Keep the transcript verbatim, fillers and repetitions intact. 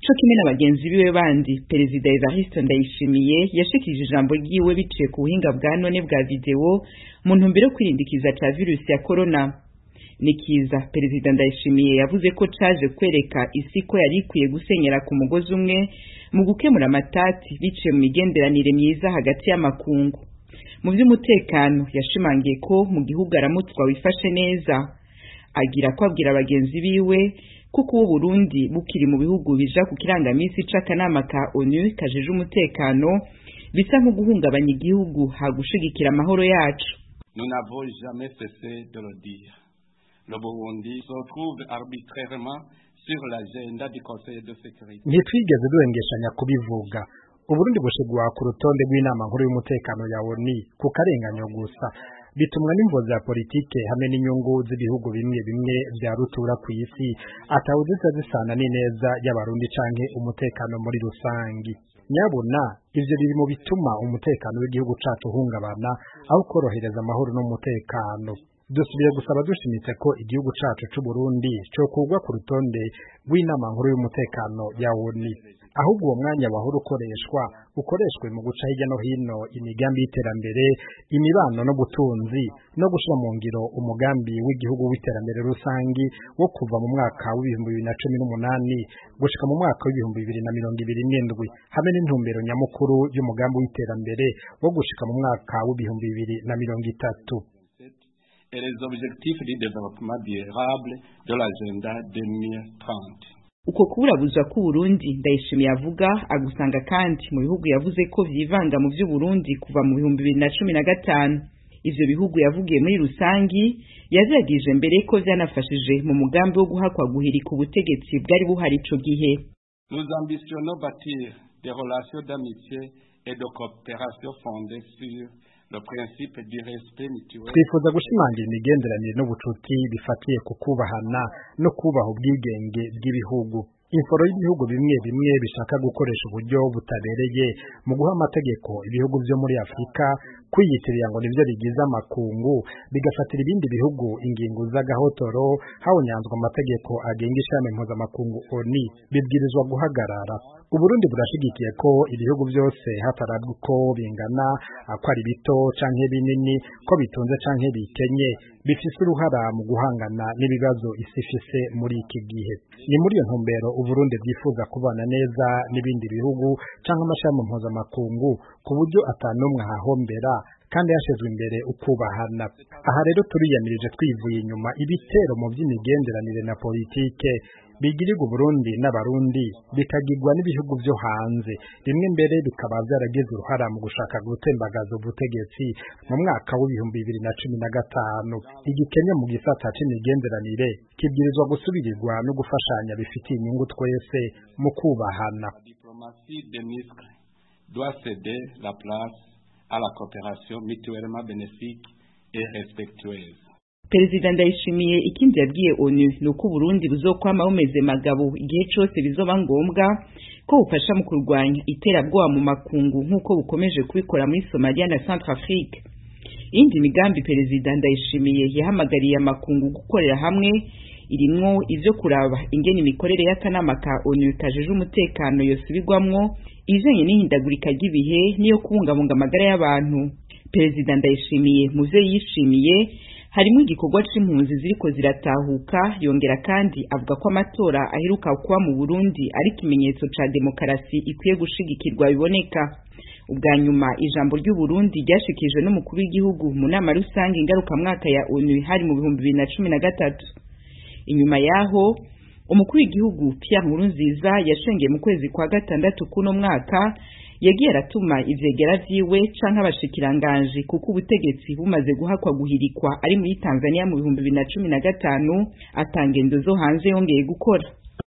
co kimwe n'abagenzi biwe bandi. Perezida Evariste Ndayishimiye yashikirije ijambo ryiwe biciye ku buhinga bwa none bwa video mu ntumbero yo kwirindikiza ca virusi ya corona. Nikiza Perezida Ndayishimiye yavuze ko caje kwereka isi ko yari ikwiye gusenyera ku mugozi umwe mu gukemura amatati biciye mu migenderanire myiza hagati y'amakungu. Mu vy'umutekano yashimangiye ko mu gihugu aramutswa wifashe neza. Agira ko abwira abagenzi biwe kuko ubu Burundi bukiri mu bihugu bija ku kirangamisi c'akanama ka ONU kajeje umutekano bisa nko guhungabanya igihugu hagushigikira amahoro yacu. Nous n'avons jamais cessé de le dire. Le Burundi se trouve arbitrairement sur l'agenda du Conseil de sécurité. Ntitwigeze duhengeshanya kubivuga. Uburundi bushigwa ku rutonde rw'inama nkuru y'umutekano ya ONU ku karenganyo gusa. Bitumwa n'imvo za politike hamwe n'inyungu z'ibihugu bimwe bimwe vya rutura ku isi atawuziza zisana n'ineza y'abarundi canke umutekano muri rusangi. Nyabona ivyo biri mu bituma umutekano w'igihugu cacu uhungabana aho korohereza amahoro n'umutekano. Dusubiye gusaba dushimitse ko igihugu cacu c'u Burundi cyo kugwa ku rutonde rw'inama nkuru y'umutekano ya ONU. Ahubwo uwo mwanya wahora ukoreshwa ukoreshwe mu guca hirya no hino imigambi y'iterambere, imibano no butunzi no gushira mu ngiro umugambi w'igihugu w'iterambere rusangi wo kuva mu mwaka w'ibihumbi bibiri na cumi n'umunani gushika mu mwaka w'ibihumbi bibiri na mirongo ibiri n'indwi hamwe n'intumbero nyamukuru y'umugambi w'iterambere wo gushika mu mwaka w'ibihumbi bibiri na mirongo itatu. Et les objectifs du développement durable de l'agenda deux mille trente. Uko kuburabuza ku Burundi Ndayishimiye avuga agusanga kandi mu bihugu yavuze ko vyivanga mu vy'u Burundi kuva mu bihumbi bibiri na cumi na gatanu. Ivyo bihugu yavugiye muri rusangi yavyagije mbere ko vyanafashije mu mugambi wo guhakwa guhirika ubutegetsi bwari buhari ico gihe. Nous ambitionnons bâtir des relations d'amitié et de coopération fondées sur le principe du respect mutuel. Twifuza gushimangira imigenderanire n'ubucuti bifatiye ku kubahana no kubaha ubwigenge bw'ibihugu. Inforo y'ibihugu bimwe bimwe bishaka gukoresha uburyo butabereye mu guha amategeko ibihugu vyo muri Afrika kwiyitirira ngo nivyo bigize amakungu bigafatira ibindi bihugu ingingo z'agahotoro hawonyanzwa amategeko agenga ishami mpuzamakungu ONU bibwirizwa guhagarara. Uburundi burashigikiye ko ibihugu byose hatarabwa uko bingana akwari bito canke binini ko bitunze canke bikenye bifise uruhara mu guhangana n'ibibazo isi ifise muri iki gihe. Ni muri iyo ntumbero Uburundi bwifuza kubana neza n'ibindi bihugu canke amashami mpuzamakungu ku buryo atanumwe ahahombera kandi yashizwe imbere ukubahana. Aha rero turiyamirije twivuye inyuma ibitero mu by'imigenderanire na politike bigirirwa Burundi n'abarundi bikagirwa n'ibihugu byo hanze, rimwe mbere bikaba byaragize uruhara mu gushaka gutembagaza ubutegetsi mu mwaka w'ibihumbi bibiri na cumi na gatanu. Igikenya mu gisata c'imigenderanire kibwirizwa gusubirirwa no gufashanya bifitiye inyungu twese mu kubahana. Diplomatie de Minsk doit céder la place à la coopération mutuellement bénéfique et respectueuse. Perezida Ndayishimiye ikindi yabwiye ONU nuko Burundi buzokwama bumeze magabo igihe cyose bizoba ngombwa ko bufasha mu kurwanya iterabwoba mu makungu nk'uko bukomeje kubikora muri Somalia na Centrafrique. Indi migambi Perezida Ndayishimiye yahamagariye amakungu gukorera hamwe irimwo ivyo kuraba ingene imikorere y'akanama ka ONU kajeje umutekano yosubirwamwo ijanye n'ihindagurika ry'ibihe niyo kubungabunga amagara y'abantu. Perezida Ndayishimiye muze yishimiye harimo igikorwa c'impunzi ziriko ziratahuka, yongera kandi avuga ko amatora aheruka kuba mu Burundi ari ikimenyetso ca demokarasi ikwiye gushigikirwa biboneka. Ubwa nyuma ijambo ry'u Burundi ryashikijwe n'umukuru w'igihugu mu nama rusange ingaruka mwaka ya ONU hari mu bihumbi bibiri na cumi na gatatu. Inyuma yaho umukuru w'igihugu Pierre Nkurunziza yashengeye mu kwezi kwa gatandatu kuno mwaka yagiye aratuma ivyegera vyiwe canke abashikiranganje kuko ubutegetsi bumaze guhakwa guhirikwa ari muri Tanzania mu bihumbi bibiri na cumi na gatanu atangendo zo hanze yongeye gukora.